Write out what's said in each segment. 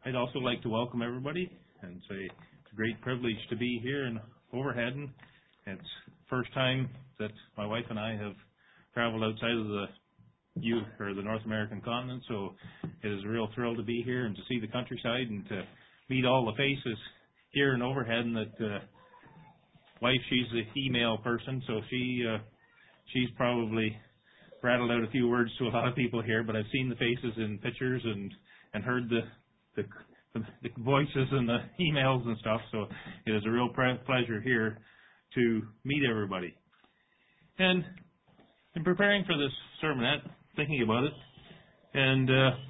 I'd also like to welcome everybody and say it's a great privilege to be here in Overhead. It's the first time that my wife and I have traveled outside of the North American continent, so it is a real thrill to be here and to see the countryside and to meet all the faces here in Overhead. And that wife, she's the email person, so she's probably rattled out a few words to a lot of people here, but I've seen the faces in pictures and heard the voices and the emails and stuff, so it is a real pleasure here to meet everybody. And in preparing for this sermonette, thinking about it, and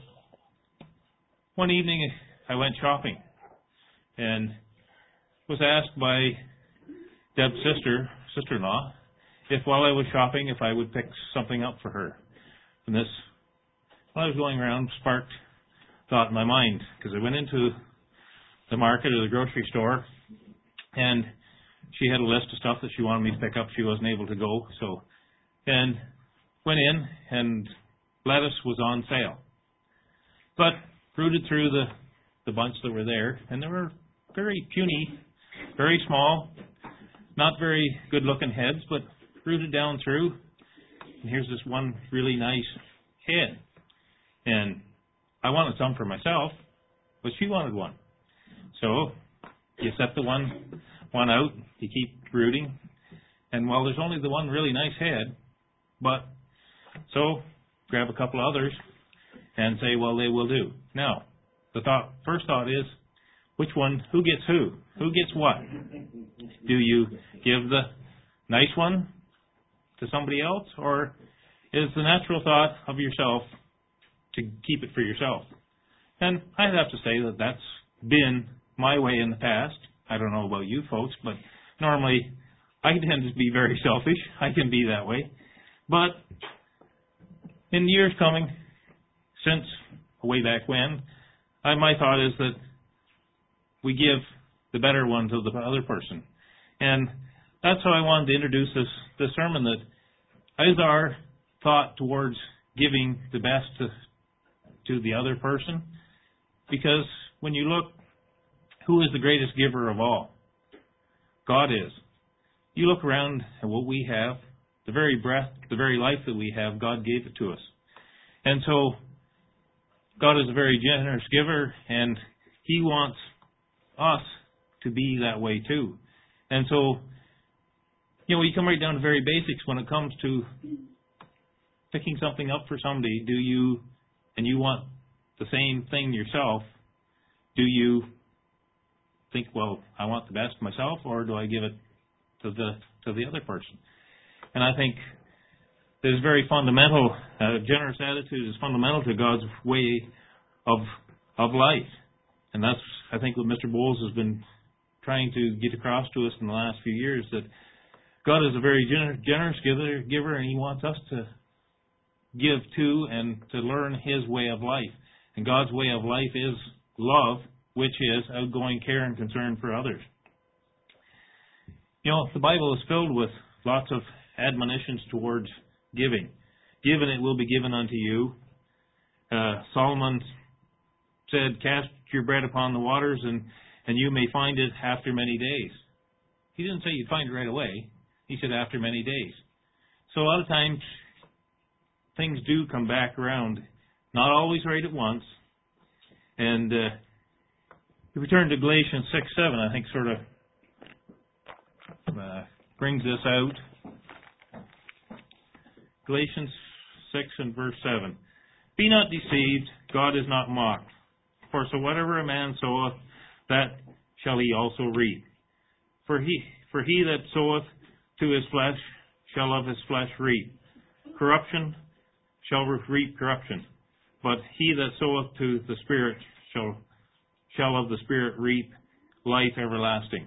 one evening I went shopping and was asked by Deb's sister-in-law, if while I was shopping, if I would pick something up for her. And this, while I was going around, sparked thought in my mind, because I went into the market or the grocery store, and she had a list of stuff that she wanted me to pick up. She wasn't able to go, and went in, and lettuce was on sale. But rooted through the bunch that were there, and they were very puny, very small, not very good-looking heads, but rooted down through. And here's this one really nice head. And I wanted some for myself, but she wanted one. So you set the one out, you keep rooting, and well, there's only the one really nice head, but so grab a couple others and say, well, they will do. Now, first thought is, which one, who gets who? Who gets what? Do you give the nice one to somebody else, or is the natural thought of yourself to keep it for yourself? And I'd have to say that that's been my way in the past. I don't know about you folks, but normally I tend to be very selfish. I can be that way. But in years coming, since way back when, my thought is that we give the better one to the other person. And that's how I wanted to introduce this sermon, that is our thought towards giving the best to the other person. Because when you look, who is the greatest giver of all? God is. You look around at what we have, the very breath, the very life that we have, God gave it to us. And so God is a very generous giver, and He wants us to be that way too. And so, you come right down to very basics when it comes to picking something up for somebody. And you want the same thing yourself, do you think, well, I want the best myself, or do I give it to the other person? And I think there's very fundamental, generous attitude is fundamental to God's way of life. And that's, I think, what Mr. Bowles has been trying to get across to us in the last few years, that God is a very generous giver, and He wants us to give to and to learn His way of life. And God's way of life is love, which is outgoing care and concern for others. The Bible is filled with lots of admonitions towards giving. Give and it will be given unto you. Solomon said, cast your bread upon the waters and you may find it after many days. He didn't say you'd find it right away. He said after many days. So a lot of times things do come back around, not always right at once. And if we turn to Galatians 6:7, I think sort of brings this out. Galatians 6 and verse 7. Be not deceived, God is not mocked. For so whatever a man soweth, that shall he also reap. For he that soweth to his flesh shall of his flesh reap corruption, shall reap corruption. But he that soweth to the Spirit shall of the Spirit reap life everlasting.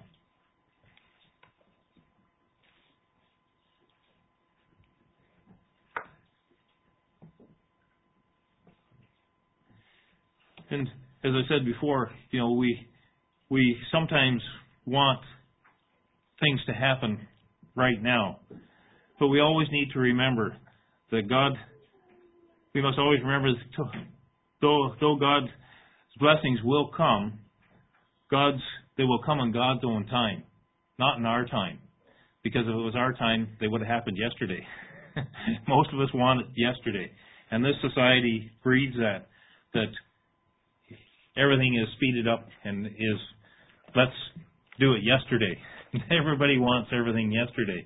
And as I said before, we sometimes want things to happen right now. But we always need to remember that we must always remember that though God's blessings will come. They will come in God's own time, not in our time. Because if it was our time, they would have happened yesterday. Most of us want it yesterday. And this society breeds that everything is speeded up and is, let's do it yesterday. Everybody wants everything yesterday.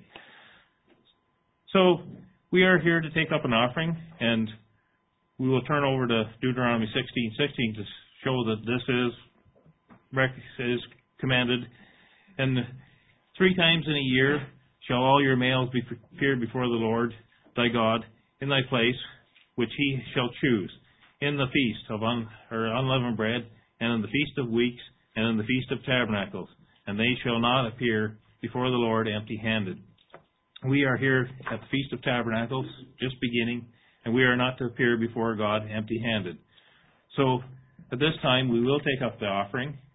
So we are here to take up an offering, and we will turn over to Deuteronomy 16:16 to show that this is commanded. And 3 times in a year shall all your males be appear before the Lord thy God in thy place, which he shall choose, in the feast of unleavened bread, and in the feast of weeks, and in the feast of tabernacles, and they shall not appear before the Lord empty-handed. We are here at the Feast of Tabernacles, just beginning, and we are not to appear before God empty-handed. So at this time, we will take up the offering.